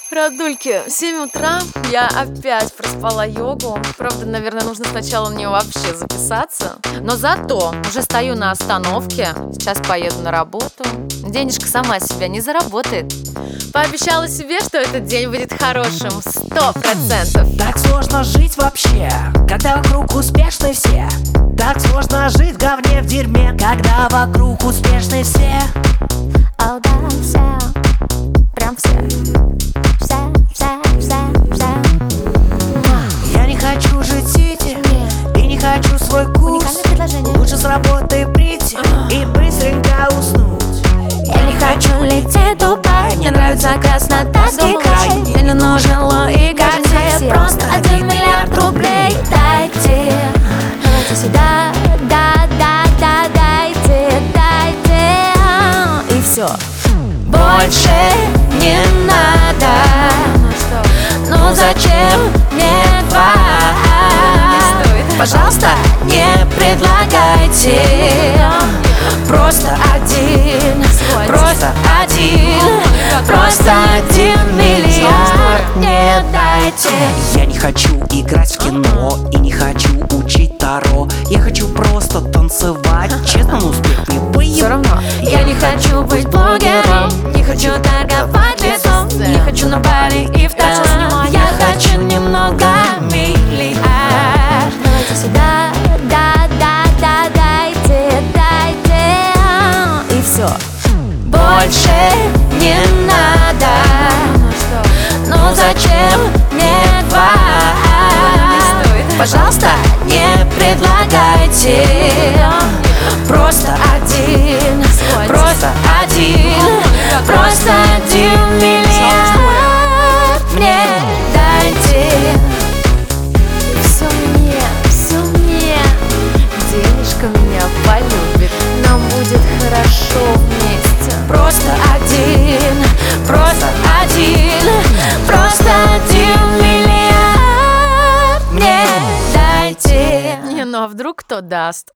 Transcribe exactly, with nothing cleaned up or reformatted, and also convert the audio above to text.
Родульки, в семь утра я опять проспала йогу. Правда, наверное, нужно сначала на нее вообще записаться. Но зато уже стою на остановке. Сейчас поеду на работу. Денежка сама себя не заработает. Пообещала себе, что этот день будет хорошим. Сто процентов. Так сложно жить вообще, когда вокруг успешны все. Так сложно жить в говне, в дерьме, когда вокруг успешны все. О, да, все, прям все. Все, все, все, все. Я не хочу жить в сити и не хочу свой курс. Уникальное предложение. Лучше с работы прийти и быстренько уснуть. Я не хочу лететь в Дубай, мне нравится краснодарский край. Мне не нужен Ло и Гарди, просто один миллиард рублей дайте. Давайте сюда, да, да, да, дайте, дайте. И все. Больше не надо. Ну зачем мне два? Пожалуйста, не предлагайте. Просто один, просто один, просто один миллиард не дайте. Я не хочу играть в кино и не хочу учить таро. Я хочу просто танцевать, честно, но успех мне Все поебать. равно. Я не хочу быть блогером, не хочу торговать лицом, не хочу на Бали и в Таиланд. Я хочу немного миллиард. Давайте сюда, да, да, да, дайте, дайте. И все. Больше не надо. Ну зачем мне два? Пожалуйста, не предлагайте. Просто один, просто один, просто один миллиард мне дайте. Все мне, все мне. Денежка меня полюбит. Нам будет хорошо вместе. Просто один, просто один, просто один миллиард мне дайте. Не, ну а вдруг кто даст?